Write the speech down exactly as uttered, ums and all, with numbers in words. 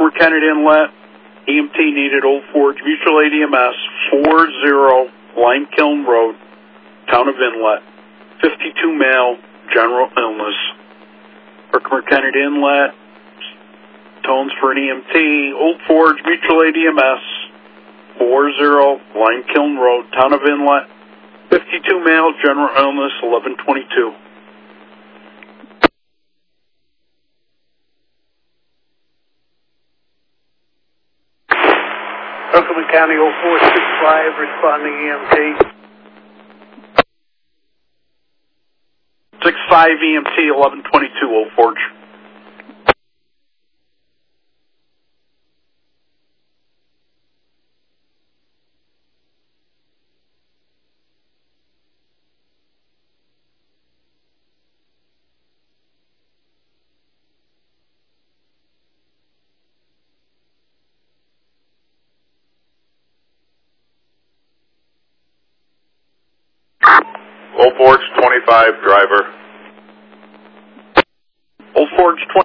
Herkimer Kennedy Inlet, E M T needed, Old Forge, Mutual Aid E M S, four zero Lime Kiln Road, Town of Inlet, fifty-two male, general illness. Herkimer Kennedy Inlet, tones for an E M T, Old Forge, Mutual Aid E M S, four zero Lime Kiln Road, Town of Inlet, fifty-two male, general illness, eleven twenty-two. Herkimer County oh four six five, responding E M T. six five E M T, eleven twenty-two, Old Forge. Old Forge twenty-five, driver. Old Forge twenty.